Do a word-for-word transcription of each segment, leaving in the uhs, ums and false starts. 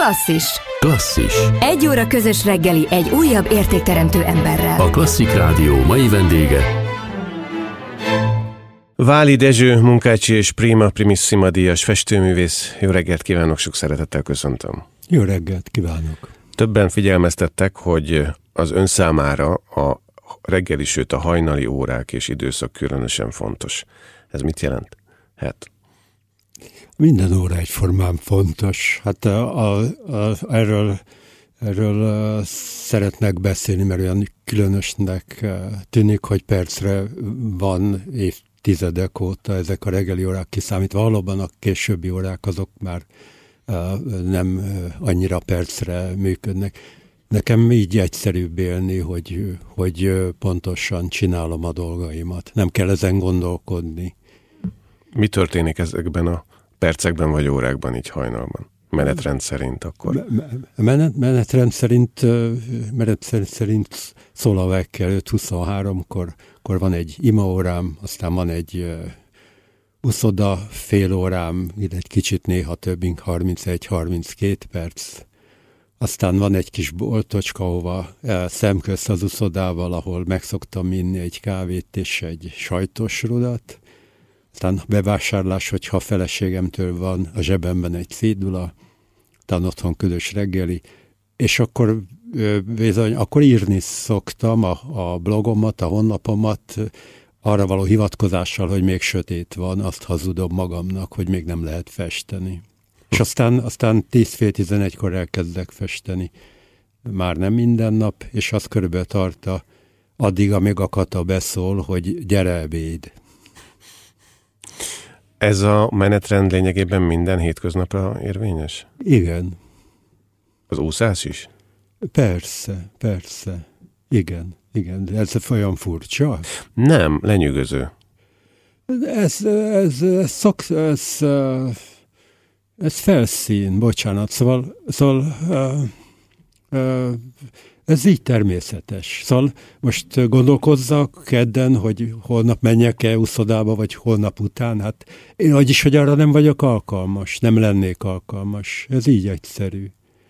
Klasszis. Klasszis. Egy óra közös reggeli egy újabb értékteremtő emberrel. A Klasszik Rádió mai vendége Váli Dezső, Munkácsi és Prima Primissima díjas festőművész. Jó reggelt kívánok, sok szeretettel köszöntöm. Jó reggelt kívánok. Többen figyelmeztettek, hogy az ön számára a reggeli, sőt a hajnali órák és időszak különösen fontos. Ez mit jelent? Hát... Minden óra egyformán fontos. Hát a, a, a, erről, erről szeretnek beszélni, mert olyan különösnek tűnik, hogy percre van évtizedek óta ezek a reggeli órák kiszámítva. Valóban a későbbi órák azok már nem annyira percre működnek. Nekem így egyszerűbb élni, hogy, hogy pontosan csinálom a dolgaimat. Nem kell ezen gondolkodni. Mi történik ezekben a percekben vagy órákban, így hajnalban? Menetrend szerint akkor? Menet, menetrend szerint, menetrend szerint szól a vekkel öt huszonháromkor, akkor van egy imaórám, aztán van egy uszoda fél órám, ide egy kicsit néha több, mint harmincegy-harminckét perc. Aztán van egy kis boltocska, ahova szemközt az uszodával, ahol megszoktam inni egy kávét és egy sajtos rudat. Aztán bevásárlás, hogyha a feleségemtől van a zsebemben egy cédula, aztán otthon közös reggeli, és akkor bizony, akkor írni szoktam a, a blogomat, a honlapomat, arra való hivatkozással, hogy még sötét van, azt hazudom magamnak, hogy még nem lehet festeni. És aztán, aztán tíz fél tizenegykor elkezdek festeni. Már nem minden nap, és az körülbelül tart a, addig, amíg a Kata beszól, hogy gyere ebéd. Ez a menetrend lényegében minden hétköznapra érvényes? Igen. Az úszás is? Persze, persze. Igen, igen. Ez olyan furcsa? Nem, lenyűgöző. Ez, ez, ez, szok, ez, ez felszín, bocsánat. Szóval, szóval uh, uh, ez így természetes. Szóval most gondolkozzak kedden, hogy holnap menjek-e uszodába, vagy holnap után. Hát én vagyis, hogy arra nem vagyok alkalmas, nem lennék alkalmas. Ez így egyszerű.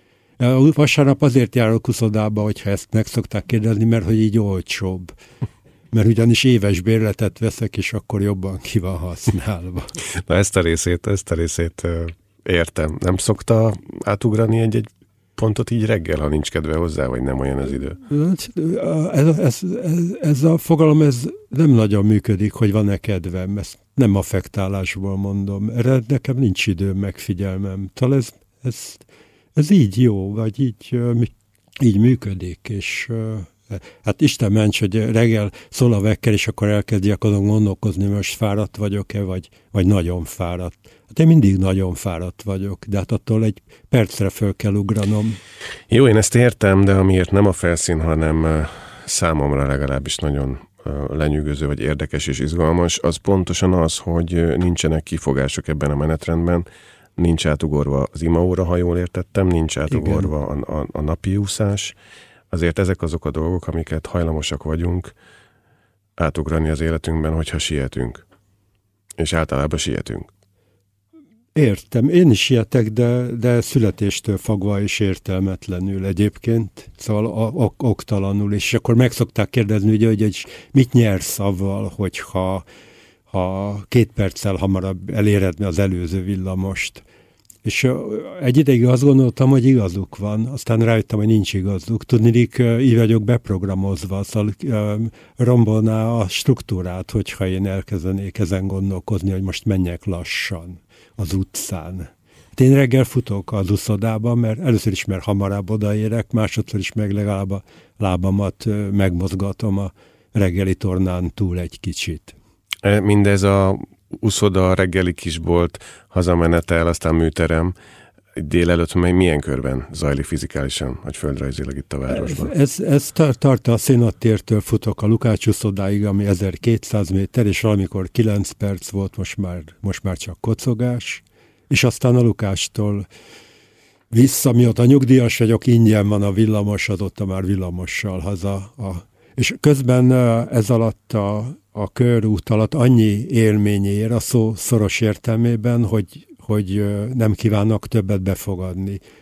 Vasárnap azért járok uszodába, hogyha ezt meg szokták kérdezni, mert hogy így olcsóbb. Mert ugyanis éves bérletet veszek, és akkor jobban ki van használva. Na ezt a részét, ezt a részét értem. Nem szokta átugrani egy-egy pontot így reggel, ha nincs kedve hozzá, vagy nem olyan az idő? Ez, ez, ez, ez a fogalom ez nem nagyon működik, hogy van-e kedvem. Ezt nem affektálásból mondom. Erre nekem nincs időm, megfigyelmem. Talán ez, ez, ez így jó, vagy így, így működik, és hát Isten ments, hogy reggel szól a vekker, és akkor elkezdjek azon gondolkozni, most fáradt vagyok-e, vagy, vagy nagyon fáradt. Hát én mindig nagyon fáradt vagyok, de hát attól egy percre föl kell ugranom. Jó, én ezt értem, de amiért nem a felszín, hanem számomra legalábbis nagyon lenyűgöző, vagy érdekes és izgalmas, az pontosan az, hogy nincsenek kifogások ebben a menetrendben, nincs átugorva az imaóra, ha jól értettem, nincs átugorva a, a, a napi úszás. Azért ezek azok a dolgok, amiket hajlamosak vagyunk átugrani az életünkben, hogyha sietünk. És általában sietünk. Értem, én is sietek, de, de születéstől fogva is értelmetlenül egyébként, szóval ok- oktalanul, és akkor meg szokták kérdezni, hogy, hogy, hogy mit nyersz avval, hogyha ha két perccel hamarabb eléred az előző villamost. És egy ideig azt gondoltam, hogy igazuk van, aztán rájöttem, hogy nincs igazuk. Tudniillik, így vagyok beprogramozva, szóval rombolná a struktúrát, hogyha én elkezdenék ezen gondolkozni, hogy most menjek lassan az utcán. Én reggel futok az uszodában, mert először is, mert hamarabb odaérek, másodszor is meg legalább a lábamat megmozgatom a reggeli tornán túl egy kicsit. Mindez a uszoda, reggeli kisbolt, hazamenetel, aztán műterem, délelőtt milyen körben zajlik fizikálisan, vagy földrajzilag itt a városban? Ez, ez tart a Szénattértől futok a Lukács uszodáig, ami ezerkétszáz méter, és valamikor kilenc perc volt, most már, most már csak kocogás, és aztán a Lukástól vissza, mióta nyugdíjas vagyok, ingyen van a villamos, azóta már villamossal haza. A, és közben ez alatt a a körút alatt annyi élmény ér a szó szoros értelmében, hogy, hogy nem kívánok többet befogadni.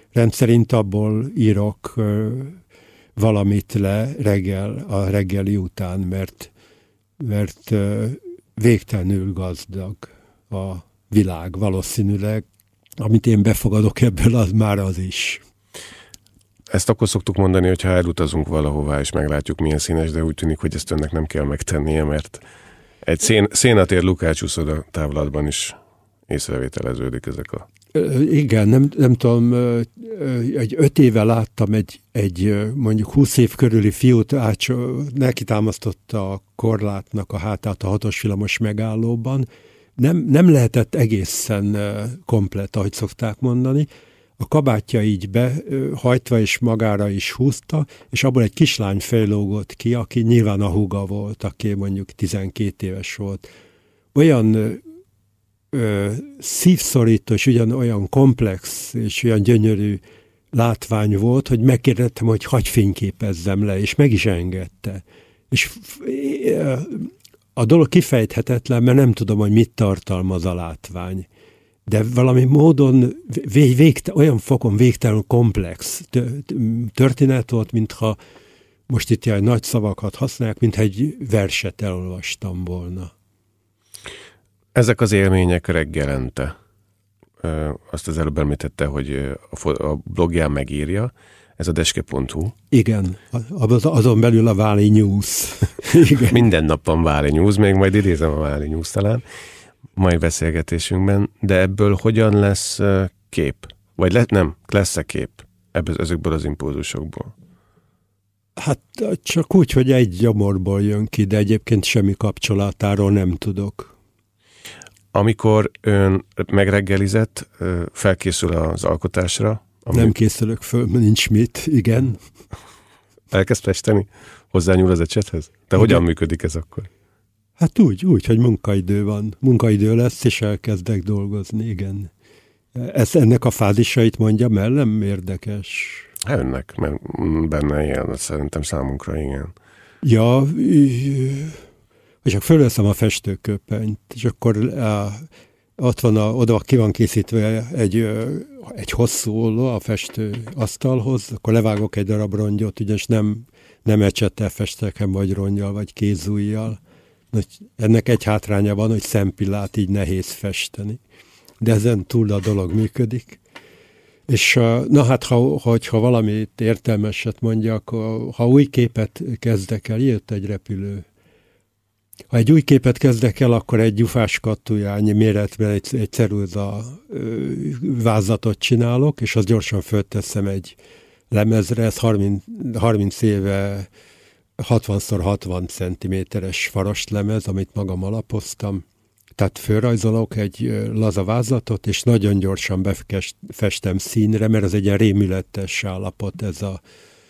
rendszerint abból írok valamit le reggel, a reggeli után, mert, mert végtelenül gazdag a világ valószínűleg. Amit én befogadok ebből, az már az is. Ezt akkor szoktuk mondani, hogy ha elutazunk valahová, és meglátjuk, milyen színes, de úgy tűnik, hogy ezt önnek nem kell megtennie, mert egy szén, szénatér Lukács uszoda távlatban is észrevételeződik ezek a... Igen, nem, nem tudom, egy öt éve láttam egy, egy mondjuk húsz év körüli fiút, ácsó, neki támasztotta a korlátnak a hátát a hatos villamos megállóban. Nem, nem lehetett egészen komplett, ahogy szokták mondani. A kabátja így behajtva és magára is húzta, és abból egy kislány fejlógott ki, aki nyilván a húga volt, aki mondjuk tizenkét éves volt. Olyan ö, szívszorító, és ugyan olyan komplex, és olyan gyönyörű látvány volt, hogy megkérdettem, hogy hagyj fényképezzem le, és meg is engedte. És ö, a dolog kifejthetetlen, mert nem tudom, hogy mit tartalmaz a látvány. De valami módon vég, végte, olyan fokon végtelen komplex történet volt, mintha most itt ilyen nagy szavakat használják, mintha egy verset elolvastam volna. Ezek az élmények reggelente. Azt az előbb említette, hogy a blogján megírja. Ez a deske pont hu. Igen, azon belül a Váli News. Igen. Minden nap van Váli News, még majd idézem a Váli News talán mai beszélgetésünkben, de ebből hogyan lesz kép? Vagy le, nem, lesz-e kép ebből, ezekből az impulzusokból? Hát csak úgy, hogy egy gyomorból jön ki, de egyébként semmi kapcsolatáról nem tudok. Amikor ön megreggelizett, felkészül az alkotásra? Ami... Nem készülök föl, nincs mit, igen. Elkezd festeni? Hozzányúl az ecsethez? De igen. Hogyan működik ez akkor? Hát úgy, úgy, hogy munkaidő van. Munkaidő lesz, és elkezdek dolgozni, igen. Ez, ennek a fázisait mondja, mert nem érdekes. Hát önnek, mert benne ilyen, szerintem számunkra igen. Ja, és akkor fölveszem a festőköpenyt, és akkor uh, ott van, a, oda ki van készítve egy, egy hosszú olló a festő asztalhoz, akkor levágok egy darab rongyot, ugyanis nem, nem ecsettel festek, vagy rongyal, vagy kézújjal. Ennek egy hátránya van, hogy szempillát így nehéz festeni. De ezen túl a dolog működik. És na hát, ha, hogyha valamit értelmeset mondjak, ha új képet kezdek el, jött egy repülő. Ha egy új képet kezdek el, akkor egy gyufás kattujányi méretben egy, egy ceruza vázatot csinálok, és azt gyorsan fölteszem egy lemezre, ez harminc, harminc éve hatvan szor hatvan centiméteres farostlemez, amit magam alapoztam. Tehát fölrajzolok egy laza vázatot, és nagyon gyorsan befestem színre, mert ez egy ilyen rémületes állapot, ez a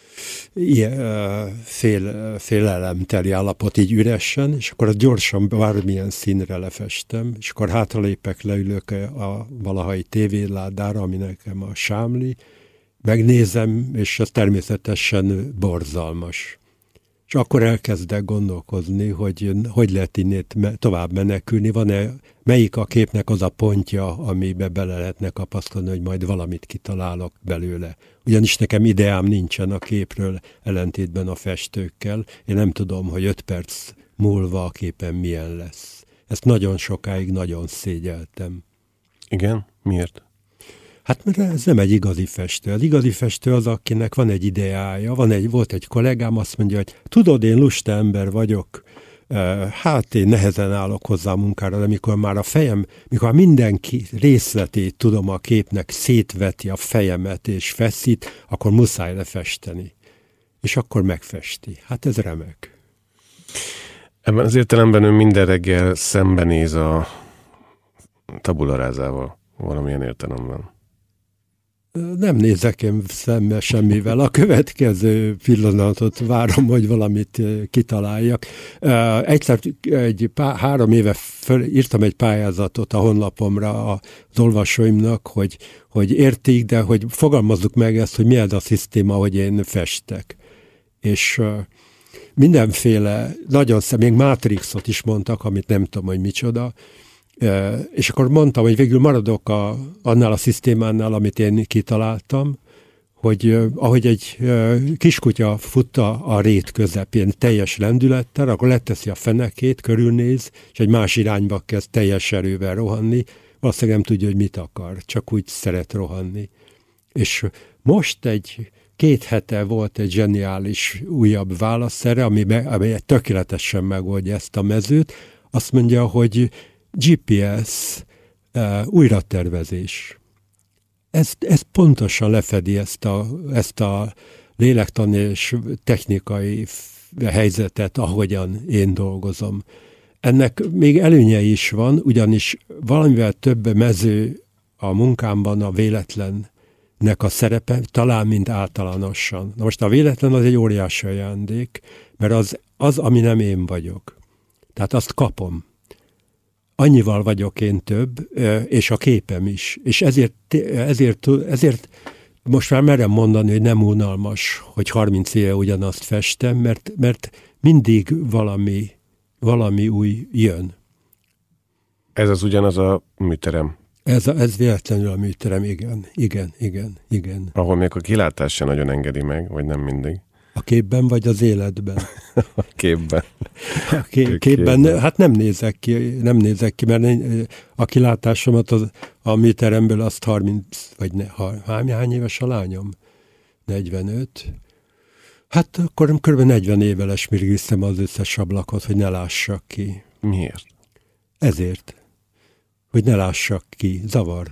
fél, félelemteli állapot így üresen, és akkor gyorsan bármilyen színre lefestem, és akkor hátralépek, leülök a valahai tévéládára, ami nekem a sámli, megnézem, és ez természetesen borzalmas. És akkor elkezdek gondolkozni, hogy hogy lehet innét tovább menekülni, van-e, melyik a képnek az a pontja, amibe bele lehetne kapaszkodni, hogy majd valamit kitalálok belőle. Ugyanis nekem ideám nincsen a képről, ellentétben a festőkkel. Én nem tudom, hogy öt perc múlva a képen milyen lesz. Ezt nagyon sokáig nagyon szégyeltem. Igen? Miért? Hát mert ez nem egy igazi festő. Az igazi festő az, akinek van egy ideája. Van egy, volt egy kollégám, azt mondja, hogy tudod, én lusta ember vagyok, hát én nehezen állok hozzá a munkára, de mikor már a fejem, mikor mindenki részletét tudom a képnek, szétveti a fejemet és feszít, akkor muszáj lefesteni. És akkor megfesti. Hát ez remek. Ebben az értelemben ön minden reggel szembenéz a tabularázával valamilyen értelemben. Nem nézek én szembe semmivel. A következő pillanatot várom, hogy valamit kitaláljak. Egyszer egy pár, három éve föl, írtam egy pályázatot a honlapomra az olvasóimnak, hogy, hogy értik, de hogy fogalmazzuk meg ezt, hogy mi az a szisztéma, hogy én festek. És mindenféle, nagyon szem, még Matrixot is mondtak, amit nem tudom, hogy micsoda, és akkor mondtam, hogy végül maradok a, annál a szisztémánál, amit én kitaláltam, hogy ahogy egy kiskutya fut a, a rét közepén teljes lendülettel, akkor leteszi a fenekét, körülnéz, és egy más irányba kezd teljes erővel rohanni, valószínűleg nem tudja, hogy mit akar, csak úgy szeret rohanni. És most egy két hete volt egy zseniális újabb válasz erre, ami, ami tökéletesen megoldja ezt a mezőt. Azt mondja, hogy gé pé es uh, újratervezés. Ez, ez pontosan lefedi ezt a, ezt a lélektani és technikai helyzetet, ahogyan én dolgozom. Ennek még előnye is van, ugyanis valamivel több mező a munkámban a véletlennek a szerepe, talán mint általánosan. Na most a véletlen az egy óriási ajándék, mert az, az, ami nem én vagyok. Tehát azt kapom. Annyival vagyok én több, és a képem is. És ezért, ezért, ezért most már merem mondani, hogy nem unalmas, hogy harminc éve ugyanazt festem, mert, mert mindig valami, valami új jön. Ez az ugyanaz a műterem? Ez, a, ez véletlenül a műterem, igen, igen, igen, igen. Ahol még a kilátás se nagyon engedi meg, vagy nem mindig? A képben vagy az életben? A képben. A ké, képben, hát nem nézek ki, nem nézek ki, mert a kilátásomat az, a műteremből azt harminc, vagy ne, hány, hány éves a lányom? negyvenöt. Hát akkor kb. negyven évvel esmirgiztem az összes ablakot, hogy ne lássak ki. Miért? Ezért. Hogy ne lássak ki. Zavar.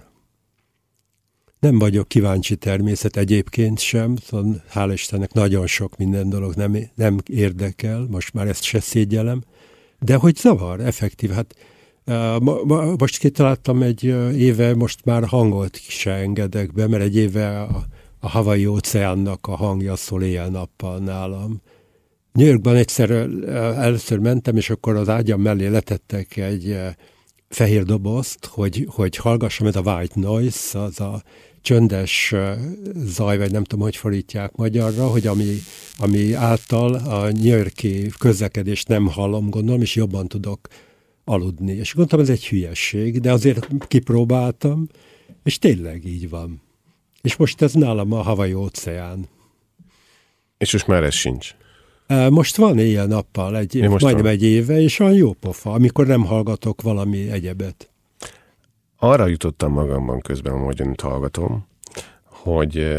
Nem vagyok kíváncsi természet egyébként sem, szóval hál' Istennek nagyon sok minden dolog nem, nem érdekel, most már ezt se szégyellem, de hogy zavar, effektív. Hát ma, ma, most kitaláltam egy éve, most már hangot se engedek be, mert egy éve a, a Hawaii óceánnak a hangja szól éjjel-nappal nálam. New Yorkban egyszer először mentem, és akkor az ágyam mellé letettek egy fehér dobozt, hogy, hogy hallgassam, ez a white noise, az a csöndes zaj, vagy nem tudom, hogy fordítják magyarra, hogy ami, ami által a New York-i közlekedést nem hallom, gondolom, és jobban tudok aludni. És gondoltam, ez egy hülyesség, de azért kipróbáltam, és tényleg így van. És most ez nálam a Hawaii óceán. És most már ez sincs? Most van éjjel-nappal, egy, majdnem van. Egy éve, és olyan jó pofa, amikor nem hallgatok valami egyebet. Arra jutottam magamban közben, ahogyan itt hallgatom, hogy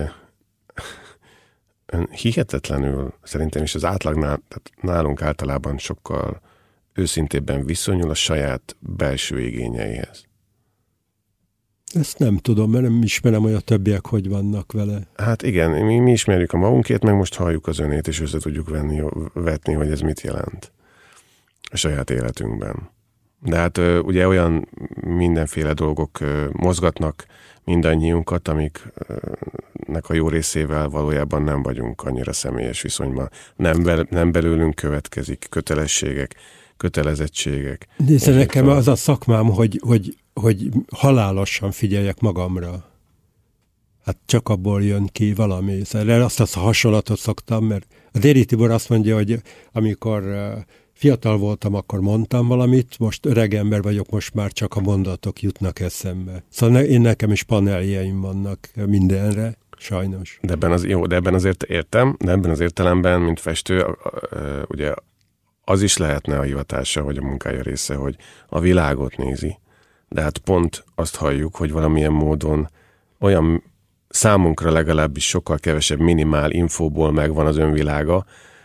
hihetetlenül szerintem is az átlagnál, tehát nálunk általában sokkal őszintébben viszonyul a saját belső igényeihez. Ezt nem tudom, mert nem ismerem, hogy a többiek hogy vannak vele. Hát igen, mi, mi ismerjük a magunkét, meg most halljuk az önét, és össze tudjuk venni, vetni, hogy ez mit jelent a saját életünkben. De hát ugye olyan mindenféle dolgok mozgatnak mindannyiunkat, amiknek a jó részével valójában nem vagyunk annyira személyes viszonyban. Nem, be, nem belőlünk következik kötelességek, kötelezettségek. Nézze, nekem az a szakmám, hogy, hogy, hogy halálosan figyeljek magamra. Hát csak abból jön ki valami. Szóval azt a hasonlatot szoktam, mert a Déri Tibor azt mondja, hogy amikor fiatal voltam, akkor mondtam valamit, most öreg ember vagyok, most már csak a mondatok jutnak eszembe. Szóval én nekem is paneljeim vannak mindenre, sajnos. De ebben, az, jó, de ebben azért értem, de ebben az értelemben, mint festő, ugye az is lehetne a hivatása, hogy a munkája része, hogy a világot nézi. De hát pont azt halljuk, hogy valamilyen módon olyan számunkra legalábbis sokkal kevesebb minimál infóból megvan az önvilága,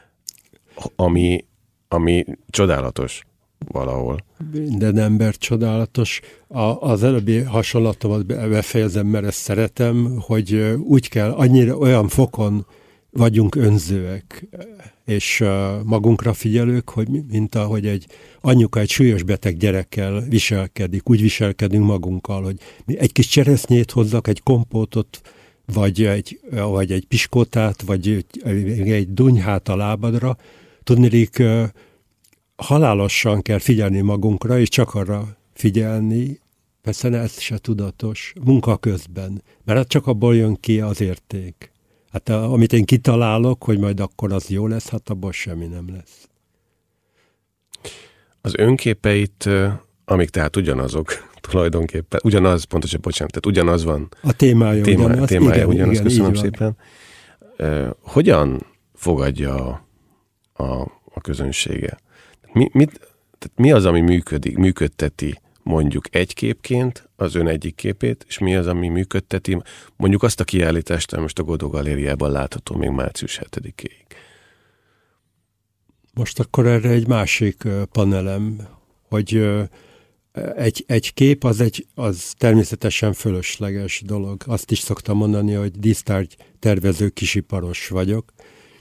ami ami csodálatos valahol. Minden ember csodálatos. A, az előbbi hasonlatomat befejezem, mert ezt szeretem, hogy úgy kell, annyira olyan fokon vagyunk önzőek, és magunkra figyelők, hogy mint ahogy egy anyuka egy súlyos beteg gyerekkel viselkedik, úgy viselkedünk magunkkal, hogy egy kis cseresznyét hozzak, egy kompótot, vagy egy, vagy egy piskótát, vagy egy, egy dunyhát a lábadra. Tudniillik, halálosan kell figyelni magunkra, és csak arra figyelni, persze ez se tudatos, munka közben, mert hát csak abból jön ki az érték. Hát amit én kitalálok, hogy majd akkor az jó lesz, hát abból semmi nem lesz. Az önképeit, amik tehát ugyanazok, tulajdonképpen. Ugyanaz, pontosan, bocsánat, tehát ugyanaz van. A témája, téma, ugyanaz. Témája igen, ugyanaz, igen, köszönöm szépen. Uh, hogyan fogadja a, a, a közönsége? Mi, mit, tehát mi az, ami működik, működteti mondjuk egy képként az ön egyik képét, és mi az, ami működteti mondjuk azt a kiállítást, most a Godó Galériában látható még március hetedikéig? Most akkor erre egy másik panelem, hogy egy, egy kép az, egy, az természetesen fölösleges dolog. Azt is szoktam mondani, hogy dísztárgy tervező kisiparos vagyok,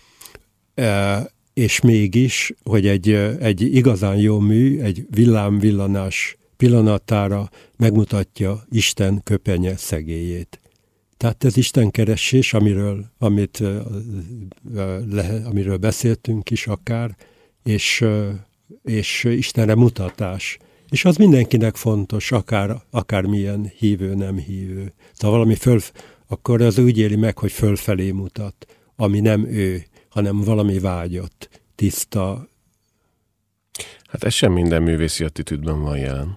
és mégis, hogy egy, egy igazán jó mű, egy villámvillanás pillanatára megmutatja Isten köpenye szegélyét. Tehát ez istenkeresés, amiről, amit, le, amiről beszéltünk is akár, és, és Istenre mutatás. És az mindenkinek fontos, akár, akár milyen hívő, nem hívő. Tehát valami föl, akkor az úgy éli meg, hogy fölfelé mutat, ami nem ő, hanem valami vágyott, tiszta. Hát ez sem minden művészi attitűdben van jelen.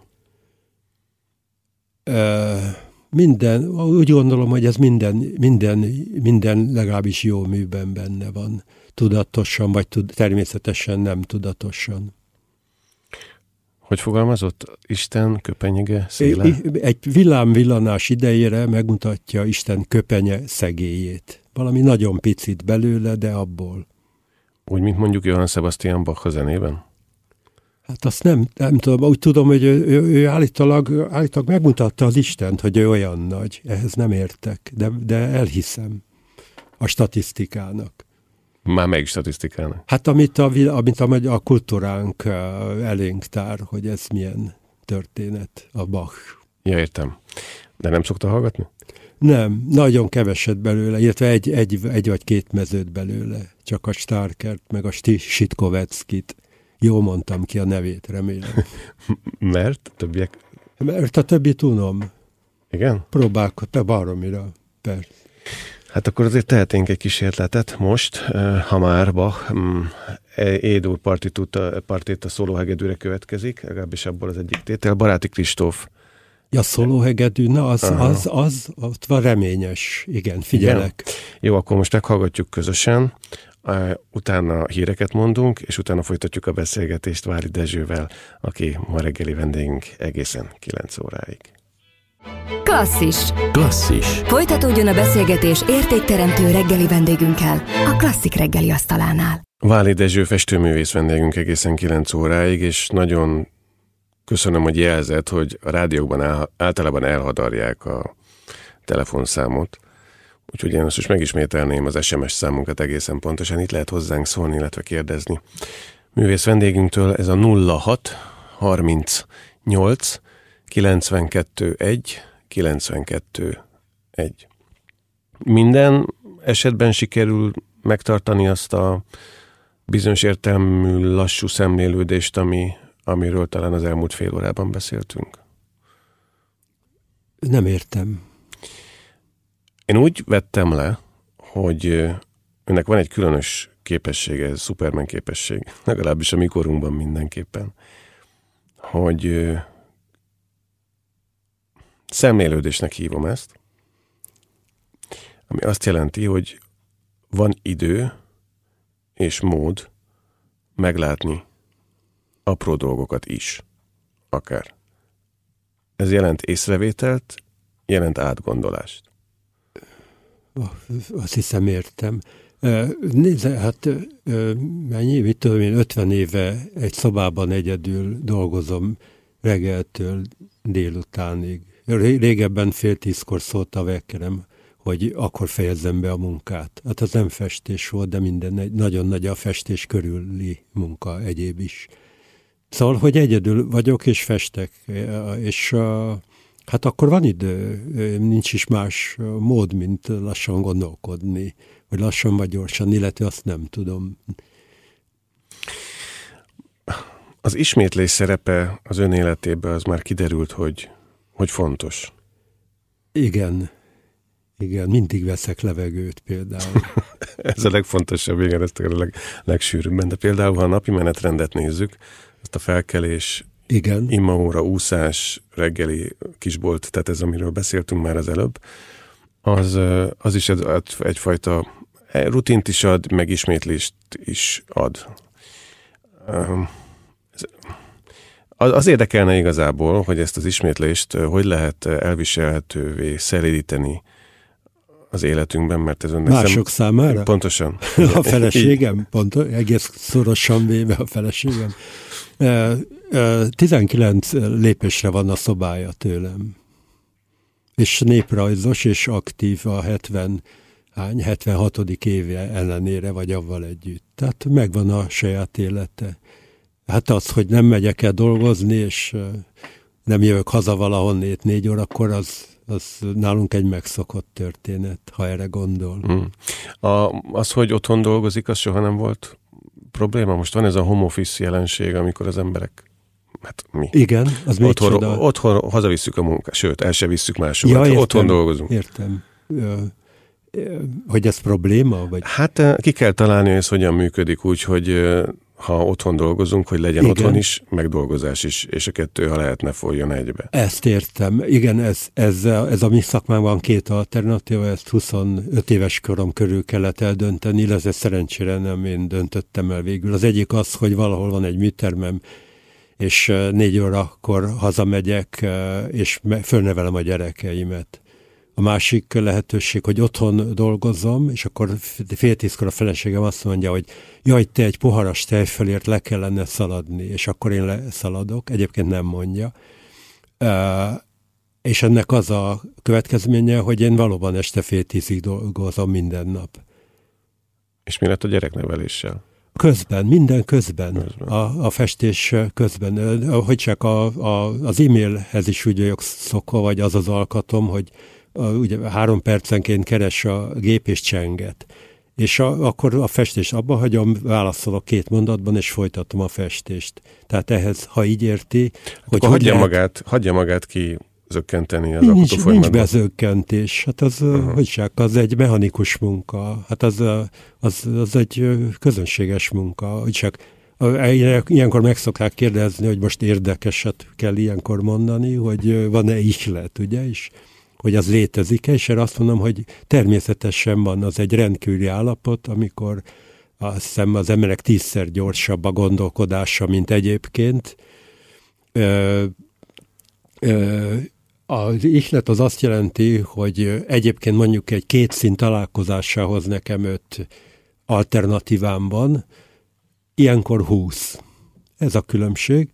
Uh, Minden, úgy gondolom, hogy ez minden, minden, minden legalábbis jó műben benne van. Tudatosan, vagy tud, természetesen nem tudatosan. Hogy fogalmazott? Isten köpenyege széle? Egy villámvillanás idejére megmutatja Isten köpenye szegélyét. Valami nagyon picit belőle, de abból. Úgy, mint mondjuk Johann Sebastian Bach a zenében? Hát azt nem, nem tudom, úgy tudom, hogy ő, ő, ő állítólag, állítólag megmutatta az Istent, hogy ő olyan nagy. Ehhez nem értek, de, de elhiszem a statisztikának. Már melyik statisztikának? Hát amit a, amit a, a kultúránk elénk tár, hogy ez milyen történet, a Bach. Ja, értem. De nem szokta hallgatni? Nem, nagyon keveset belőle, illetve egy, egy, egy vagy két mezőt belőle. Csak a Starkert, meg a Sitkoveckit. Jól mondtam ki a nevét, remélem. Mert többiek? Mert a többi tudom. Igen? Próbálkodtam baromira, persze. Hát akkor azért tehetnénk egy kísérletet most, ha már Bach E-dur partita szólóhegedűre következik, legalábbis abból az egyik tétel. Baráti Kristóf. Ja, szólóhegedű, na az, az, az, ott van reményes. Igen, figyelek. Igen. Jó, akkor most meghallgatjuk közösen. Utána híreket mondunk, és utána folytatjuk a beszélgetést Váli Dezsővel, aki ma reggeli vendégünk egészen kilenc óráig. Klasszis. Klasszis. Folytatódjon a beszélgetés értékteremtő reggeli vendégünkkel a Klasszik reggeli asztalánál. Váli Dezső festőművész vendégünk egészen kilenc óráig, és nagyon köszönöm, hogy jelzett, hogy a rádiókban el, általában elhadarják a telefonszámot. Úgyhogy én azt most megismételném az es em es számunkat egészen pontosan. Itt lehet hozzánk szólni, illetve kérdezni. Művész vendégünktől ez a nulla hat harmincnyolc kilencvenkettő egy kilencvenkettő egy. Minden esetben sikerül megtartani azt a bizonyos értelmű lassú szemlélődést, ami, amiről talán az elmúlt fél órában beszéltünk? Nem értem. Én úgy vettem le, hogy önnek van egy különös képessége, ez Superman képesség, legalábbis a mi korunkban mindenképpen, hogy szemlélődésnek hívom ezt, ami azt jelenti, hogy van idő és mód meglátni apró dolgokat is, akár. Ez jelent észrevételt, jelent átgondolást. Azt hiszem, értem. Nézze, hát mennyi, mit tudom én, ötven éve egy szobában egyedül dolgozom reggeltől délutánig. Régebben fél tízkor szólt a vekkerem, hogy akkor fejezzem be a munkát. Hát az nem festés volt, de minden nagyon nagy a festés körüli munka egyéb is. Szóval, hogy egyedül vagyok és festek, és hát akkor van idő, nincs is más mód, mint lassan gondolkodni, vagy lassan vagy gyorsan, illetve azt nem tudom. Az ismétlés szerepe az ön életében az már kiderült, hogy, hogy fontos. Igen, igen, mindig veszek levegőt például. Ez a legfontosabb, igen, ez a leg, legsűrűbben. De például, ha a napi menetrendet nézzük, azt a felkelés Igen. imaóra, úszás, reggeli kisbolt, tehát ez, amiről beszéltünk már az előbb, az, az is egyfajta rutint is ad, meg ismétlést is ad. Az érdekelne igazából, hogy ezt az ismétlést hogy lehet elviselhetővé szelídíteni az életünkben, mert ez önnek mások szem... számára? Pontosan. A feleségem, pont, egész szorosan véve a feleségem. tizenkilenc lépésre van a szobája tőlem. És néprajzos, és aktív a hetven, hány, hetvenhatodik éve ellenére, vagy avval együtt. Tehát megvan a saját élete. Hát az, hogy nem megyek el dolgozni, és nem jövök haza valahonnét négy órakor, az, az nálunk egy megszokott történet, ha erre gondol. Mm. A, az, hogy otthon dolgozik, az soha nem volt probléma? Most van ez a home office jelenség, amikor az emberek, hát mi? Igen, az még otthon, csoda. Otthon hazavisszük a munkát, sőt, el se visszük máshova. Ja, értem, otthon dolgozunk. Értem. Hogy ez probléma? Vagy? Hát ki kell találni, hogy ez hogyan működik úgy, hogy ha otthon dolgozunk, hogy legyen igen. Otthon is, meg dolgozás is, és a kettő, ha lehet, ne folyjon egybe. Ezt értem. Igen, ez, ez, ez a mi szakmánkban két alternatíva, ezt huszonöt éves korom körül kellett eldönteni, illetve szerencsére nem én döntöttem el végül. Az egyik az, hogy valahol van egy műtermem, és négy órakor hazamegyek, és fölnevelem a gyerekeimet. A másik lehetőség, hogy otthon dolgozom, és akkor fél tízkor a feleségem azt mondja, hogy jaj, te egy poharas tejfölért le kellene szaladni, és akkor én leszaladok, egyébként nem mondja. És ennek az a következménye, hogy én valóban este fél tízig dolgozom minden nap. És mi lett a gyerekneveléssel? Közben, minden közben, közben. A, a festés közben. Hogy csak a, a, az e-mailhez is úgy vagyok szokva, vagy az az alkatom, hogy a, ugye három percenként keres a gép és csenget. És a, akkor a festést abba hagyom, válaszolok két mondatban, és folytatom a festést. Tehát ehhez, ha így érti, hát hogy hogy hagyja, lehet... magát, hagyja magát ki zökkenteni az nincs, alkotó folyamatban. Nincs bezökkentés. Hát az, uh-huh. hogy csak, az egy mechanikus munka. Hát az, az, az egy közönséges munka. Hogy csak, ilyenkor meg szokták kérdezni, hogy most érdekeset kell ilyenkor mondani, hogy van-e ihlet, ugye? És hogy az létezik-e, és erre azt mondom, hogy természetesen van, az egy rendkívüli állapot, amikor azt hiszem az emberek tízszer gyorsabb a gondolkodása, mint egyébként. Ö, ö, az ihlet az azt jelenti, hogy egyébként mondjuk egy két szín találkozásához nekem öt alternatívám van, ilyenkor húsz. Ez a különbség.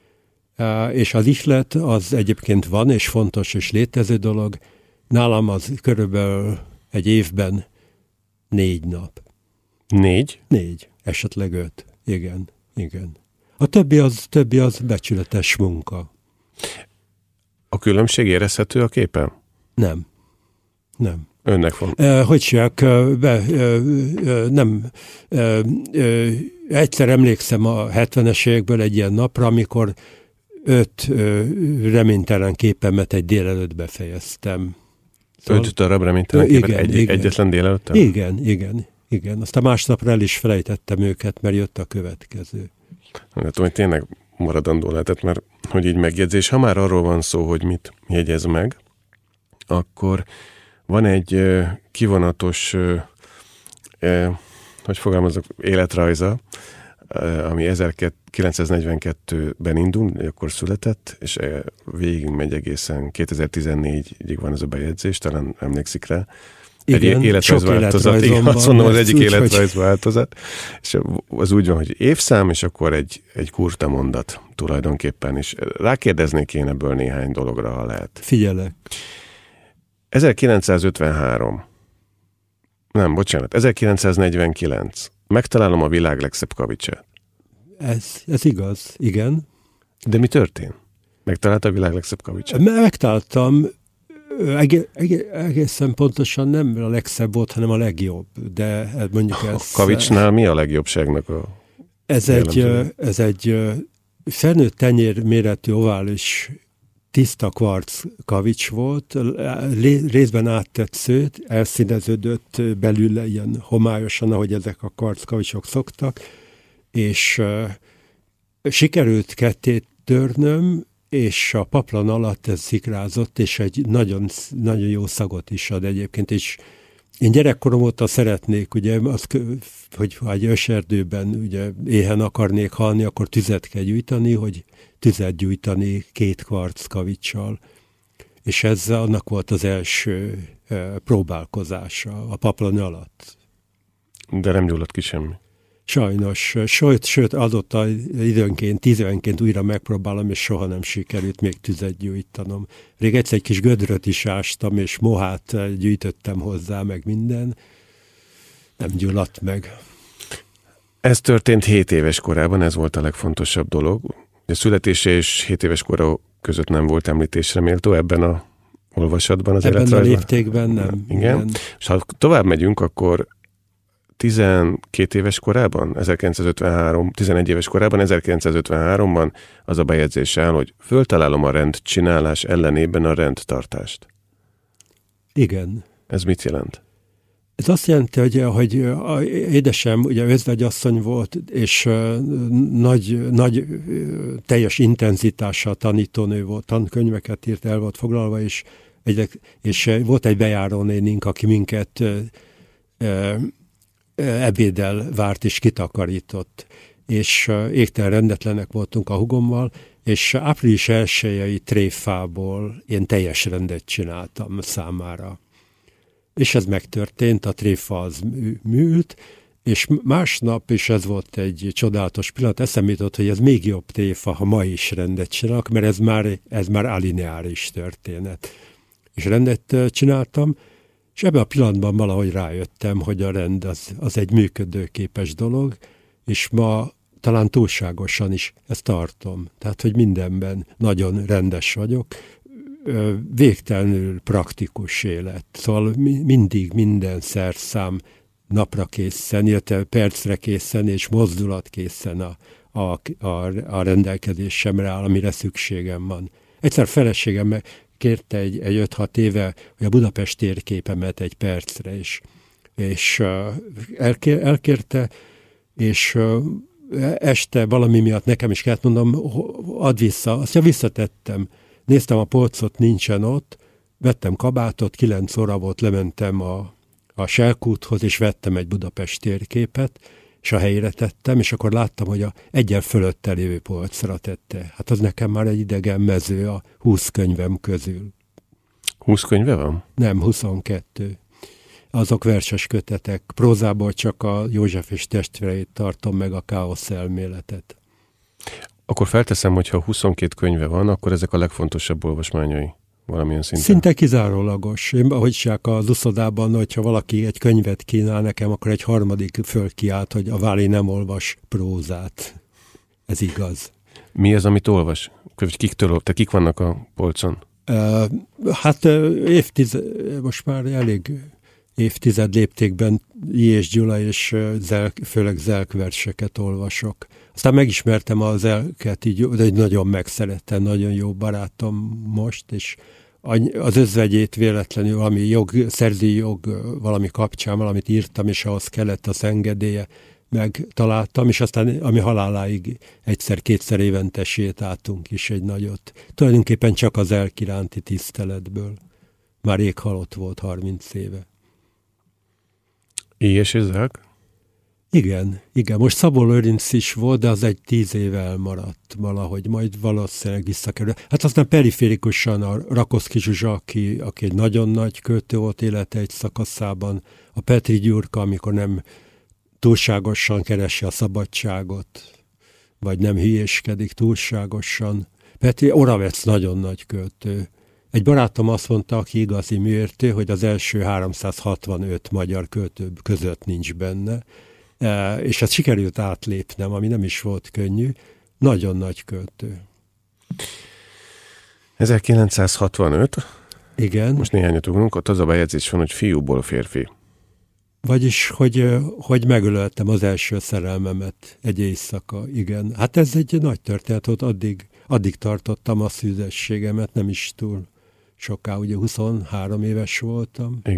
És az ihlet az egyébként van, és fontos, és létező dolog. Nálam az körülbelül egy évben négy nap. Négy? Négy, esetleg öt. Igen, igen. A többi az, többi az becsületes munka. A különbség érezhető a képen? Nem. Nem. Önnek van. Uh, hogy csak, be, uh, uh, nem. Uh, uh, egyszer emlékszem a hetvenes évekből egy ilyen napra, amikor öt uh, reménytelen képemet egy délelőtt befejeztem. Szóval, öt darab reménytelen képet igen, egy, igen. egyetlen délelőtt? Igen, igen, igen. Aztán másnapra el is felejtettem őket, mert jött a következő. Nem tudom, hogy tényleg maradandó lehetett, mert hogy így megjegyzés, ha már arról van szó, hogy mit jegyez meg, akkor van egy uh, kivonatos, uh, uh, hogy fogalmazok, életrajza, uh, ami ezerkilencszáznegyvenkettőben indul, akkor született, és uh, végig megy egészen kétezer-tizennégyig van ez a bejegyzés, talán emlékszik rá. Igen, egy életrajzváltozat. Igen, azt mondom, az egyik életrajzváltozat. És az úgy van, hogy évszám, és akkor egy, egy kurta mondat tulajdonképpen is. Rákérdeznék én ebből néhány dologra, ha lehet. Figyelek. ezerkilencszázötvenhárom. Nem, bocsánat, ezerkilencszáznegyvenkilenc. Megtalálom a világ legszebb kavicsát. Ez, ez igaz, igen. De mi történt? Megtalálta a világ legszebb kavicsát? Megtaláltam, Eg- eg- egészen pontosan nem a legszebb volt, hanem a legjobb. De mondjuk ez... A kavicsnál mi a legjobbságnak a... Ez egy, ez egy felnőtt tenyér méretű ovális tiszta kvarc kavics volt, részben áttetsző, elszíneződött belül ilyen homályosan, ahogy ezek a kvarc kavicsok szoktak, és uh, sikerült ketté törnöm, és a paplan alatt ez szikrázott, és egy nagyon, nagyon jó szagot is ad egyébként, és én gyerekkorom óta szeretnék, ugye, azt, hogy ha egy őserdőben ugye, éhen akarnék halni, akkor tüzet kell gyújtani, hogy tüzet gyújtani két kvarc kavicsal. És ez annak volt az első e, próbálkozása a paplan alatt. De nem gyulladt ki semmi. Sajnos, sőt, sőt adott a időnként, tízevenként újra megpróbálom, és soha nem sikerült még tüzet gyújtanom. Rég egyszer egy kis gödröt is ástam, és mohát gyűjtöttem hozzá, meg minden. Nem gyulladt meg. Ez történt hét éves korában, ez volt a legfontosabb dolog. A születése és hét éves kora között nem volt említésre méltó ebben a olvasatban az életrajzban. Ebben a léptékben nem. Igen. Igen. És ha tovább megyünk, akkor tizenkét éves korában, ezerkilencszázötvenhárom, tizenegy éves korában, ezerkilencszázötvenháromban az a bejegyzés áll, hogy föltalálom a rendcsinálás ellenében a rendtartást. Igen. Ez mit jelent? Ez azt jelenti, hogy, hogy a édesem ugye özvegyasszony volt, és nagy, nagy teljes intenzitással tanítónő volt, tankönyveket írt, el volt foglalva, és, egy, és volt egy bejárónénink, aki minket ebéddel várt és kitakarított, és égtelen rendetlenek voltunk a hugommal, és április elsőjei tréfából én teljes rendet csináltam számára. És ez megtörtént, a tréfa az műlt, és másnap, és ez volt egy csodálatos pillanat, eszembe jutott, hogy ez még jobb tréfa, ha ma is rendet csinálok, mert ez már, ez már alineáris történet. És rendet csináltam, és ebben a pillanatban valahogy rájöttem, hogy a rend az, az egy működőképes dolog, és ma talán túlságosan is ezt tartom. Tehát, hogy mindenben nagyon rendes vagyok, végtelenül praktikus élet. Szóval mindig minden szerszám napra készen, illetve percre készen és mozdulat készen a, a, a, a rendelkezésemre áll, amire szükségem van. Egyszer feleségem kérte egy, egy öt-hat éve, hogy a Budapest térképemet egy percre, és, és elkér, elkérte, és este valami miatt nekem is kellett mondom, add vissza, azt ja, visszatettem. Néztem a polcot, nincsen ott, vettem kabátot, kilenc óra volt, lementem a, a Selkúthoz, és vettem egy Budapest térképet, és a helyére tettem, és akkor láttam, hogy a egyen fölötte lévő polcra tette. Hát az nekem már egy idegen mező a húsz könyvem közül. húsz könyve van? Nem, huszonkettő. Azok verses kötetek. Prózából csak a József és testvéreit tartom meg, a káosz elméletet. Akkor felteszem, hogy ha huszonkét könyve van, akkor ezek a legfontosabb olvasmányai valamilyen szinten. Szinte kizárólagos. Én, ahogy csak az uszodában, hogyha valaki egy könyvet kínál nekem, akkor egy harmadik fölkiált, hogy a Váli nem olvas prózát. Ez igaz. Mi az, amit olvas? Kiktől, te kik vannak a polcon? Uh, hát évtized, most már elég évtized léptékben I. és Gyula és zelk, főleg zelkverseket olvasok. Aztán megismertem az zelket, így, de nagyon megszerettem, nagyon jó barátom most, és az özvegyét véletlenül valami jog, szerzői jog valami kapcsán, valamit írtam, és ahhoz kellett az engedélye, megtaláltam, és aztán ami haláláig egyszer-kétszer évente sétáltunk is egy nagyot. Tulajdonképpen csak az zelk iránti tiszteletből. Már rég halott volt harminc éve. I. és zelk? Igen, igen. Most Szabó Lőrinc is volt, de az egy tíz éve elmaradt valahogy, majd valószínűleg visszakerül. Hát aztán periférikusan a Rakoszki Zsuzsa, aki, aki egy nagyon nagy költő volt élete egy szakaszában, a Petri Gyurka, amikor nem túlságosan keresi a szabadságot, vagy nem hülyéskedik túlságosan. Petri Oravec nagyon nagy költő. Egy barátom azt mondta, aki igazi műértő, hogy az első háromszázhatvanöt magyar költő között nincs benne, és ezt sikerült átlépnem, ami nem is volt könnyű. Nagyon nagy költő. ezerkilencszázhatvanöt? Igen. Most néhányat ugrunk, ott az a bejegyzés van, hogy fiúból férfi. Vagyis, hogy, hogy megöleltem az első szerelmemet egy éjszaka, igen. Hát ez egy nagy történet, ott addig, addig tartottam a szűzességemet, nem is túl soká, ugye huszonhárom éves voltam. Igen.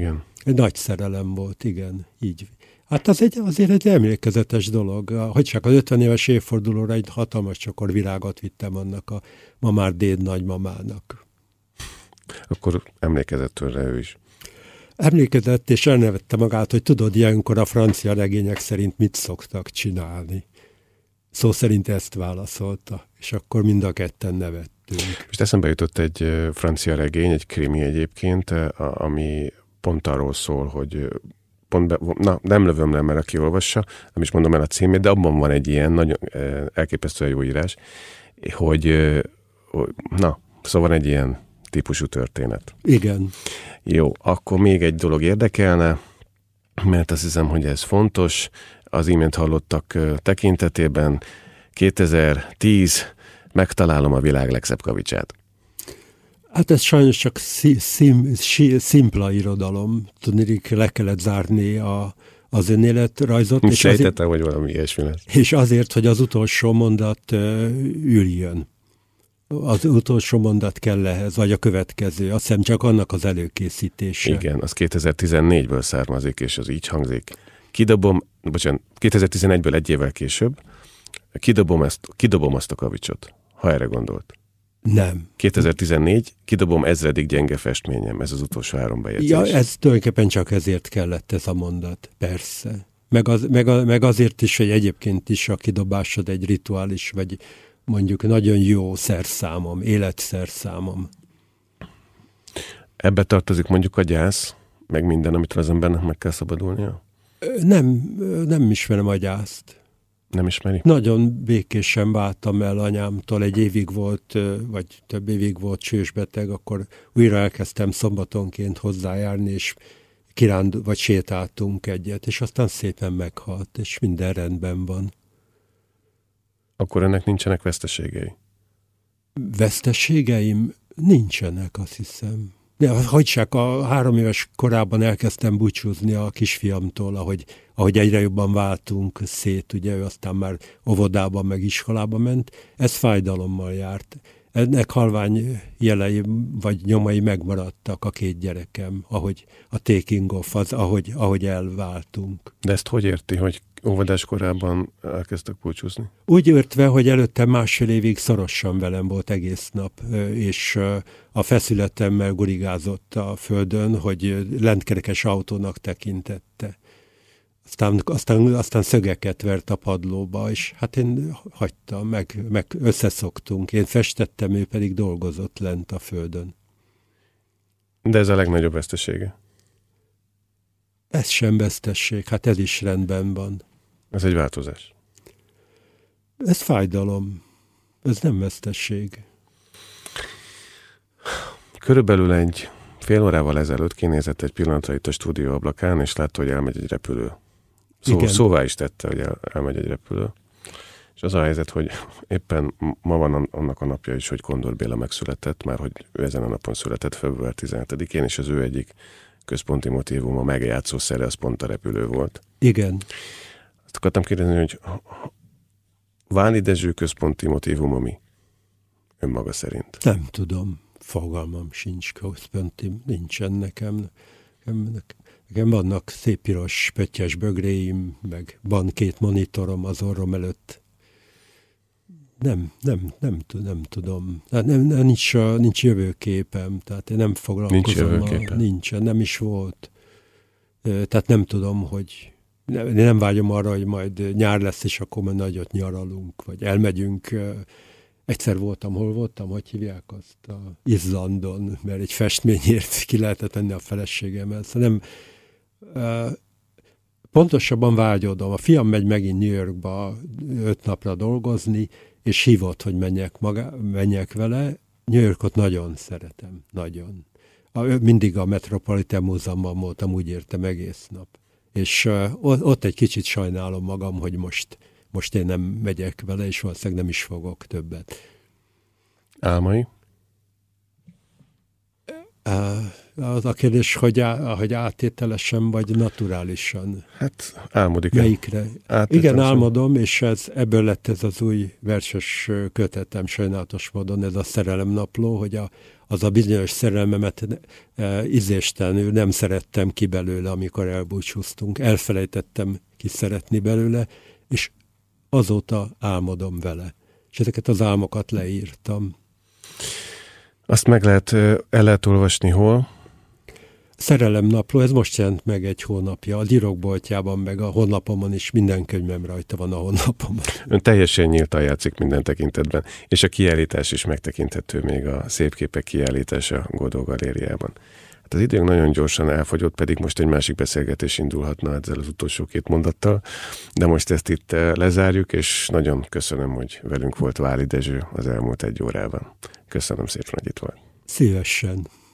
Egy nagy szerelem volt, igen, így. Hát az egy, azért egy emlékezetes dolog. Hogy csak az ötven éves évfordulóra egy hatalmas csokor virágot vittem annak a ma már déd nagymamának. Akkor emlékezett tőle ő is. Emlékezett, és elnevette magát, hogy tudod, ilyenkor a francia regények szerint mit szoktak csinálni. Szó szerint ezt válaszolta, és akkor mind a ketten nevettünk. És eszembe jutott egy francia regény, egy krimi egyébként, ami pont arról szól, hogy pont be, na, nem lövöm le, mert aki olvassa, nem is mondom el a címét, de abban van egy ilyen nagyon elképesztően jó írás, hogy, hogy na, szóval egy ilyen típusú történet. Igen. Jó, akkor még egy dolog érdekelne, mert azt hiszem, hogy ez fontos. Az imént hallottak tekintetében kétezer-tíz megtalálom a világ legszebb kavicsát. Hát ez sajnos csak szim, szim, szimpla irodalom. Tudnék, le kellett zárni a, az önéletrajzot. És sejtettem, hogy valami ilyesmi lesz. És azért, hogy az utolsó mondat uh, üljön. Az utolsó mondat kell ehhez, vagy a következő. Azt hiszem csak annak az előkészítése. Igen, az kétezer-tizennégyből származik, és az így hangzik. Kidobom, bocsánat, kétezer-tizenegyből egy évvel később, kidobom, ezt, kidobom azt a kavicsot, ha erre gondolt. Nem. kétezer-tizennégy, kidobom ezredik gyenge festményem, ez az utolsó három bejegyzés. Ja, ez tulajdonképpen csak ezért kellett ez a mondat, persze. Meg, az, meg, a, meg azért is, hogy egyébként is a kidobásod egy rituális, vagy mondjuk nagyon jó szerszámom, életszerszámom. Ebbe tartozik mondjuk a gyász, meg minden, amit az embernek meg kell szabadulnia? Nem, nem ismerem a gyászt. Nem ismeri? Nagyon békésen váltam el anyámtól, egy évig volt, vagy több évig volt csősbeteg, akkor újra elkezdtem szombatonként hozzájárni, és kiránd, vagy sétáltunk egyet, és aztán szépen meghalt, és minden rendben van. Akkor ennek nincsenek veszteségei? Veszteségeim nincsenek, azt hiszem. De hogysák, a három éves korában elkezdtem búcsúzni a kisfiamtól, ahogy, ahogy egyre jobban váltunk szét, ugye ő aztán már óvodában meg iskolába ment, ez fájdalommal járt. Ennek halvány jelei vagy nyomai megmaradtak a két gyerekem, ahogy a taking off, az, ahogy, ahogy elváltunk. De ezt hogy érti, hogy óvodás korában elkezdtek búcsúzni? Úgy értve, hogy előtte másfél évig szorosan velem volt egész nap, és a feszületemmel gurigázott a földön, hogy lentkerekes autónak tekintette. Aztán, aztán, aztán szögeket vert a padlóba, és hát én hagytam, meg, meg összeszoktunk. Én festettem, ő pedig dolgozott lent a földön. De ez a legnagyobb vesztesége? Ez sem vesztesség, hát ez is rendben van. Ez egy változás. Ez fájdalom. Ez nem vesztesség. Körülbelül egy fél órával ezelőtt kinézett egy pillanatra itt a stúdió ablakán, és látta, hogy elmegy egy repülő. Szó, szóvá is tette, hogy el, elmegy egy repülő. És az a helyzet, hogy éppen ma van annak a napja is, hogy Kondor Béla megszületett, már hogy ő ezen a napon született, február tizenhetedikén, és az ő egyik központi motívuma, megjátszó szere, az pont a repülő volt. Igen. Azt akartam kérdezni, hogy Váni Dezső központi motívuma mi? Önmaga szerint. Nem tudom. Fogalmam sincs központi, nincsen nekem. Nekem, nekem vannak szép piros pöttyes bögréim, meg van két monitorom az orrom előtt. Nem, nem, nem, nem tudom. Nem, nem, nincs, nincs jövőképem, tehát én nem foglalkozom. Nincs jövőképe? A, nincsen, nem is volt. Tehát nem tudom, hogy nem, nem vágyom arra, hogy majd nyár lesz, és akkor majd nagyot nyaralunk, vagy elmegyünk. Egyszer voltam, hol voltam, hogy hívják azt? A Izlandon, mert egy festményért ki lehetett tenni a feleségemmel. Szóval nem, pontosabban vágyodom. A fiam megy megint New Yorkba öt napra dolgozni, és hívott, hogy menjek, maga, menjek vele. New Yorkot nagyon szeretem, nagyon. A, mindig a Metropolitan Múzeumban voltam, úgy értem egész nap. És uh, ott egy kicsit sajnálom magam, hogy most, most én nem megyek vele, és valószínűleg nem is fogok többet. Álmai? Uh, az a kérdés, hogy, á, hogy átételesen, vagy naturálisan. Hát álmodik. Melyikre? Igen, álmodom, és ez, ebből lett ez az új verses kötetem, sajnálatos módon, ez a Szerelemnapló, hogy a, az a bizonyos szerelmemet e, ízéstelenül nem szerettem ki belőle, amikor elbúcsúztunk. Elfelejtettem ki szeretni belőle, és azóta álmodom vele. És ezeket az álmokat leírtam. Azt meg lehet, el lehet olvasni hol? Szerelemnapló, ez most jelent meg egy hónapja. A Dirokboltjában, meg a honlapomon is, minden könyvem rajta van a honlapomon. Ön teljesen nyíltan játszik minden tekintetben, és a kiállítás is megtekinthető, még a szép képek kiállítása Godó Galériában. Hát az időnk nagyon gyorsan elfogyott, pedig most egy másik beszélgetés indulhatna ezzel az utolsó két mondattal, de most ezt itt lezárjuk, és nagyon köszönöm, hogy velünk volt Váli Dezső az elmúlt egy órában. Köszönöm szépen, hogy itt volt. Szívesen.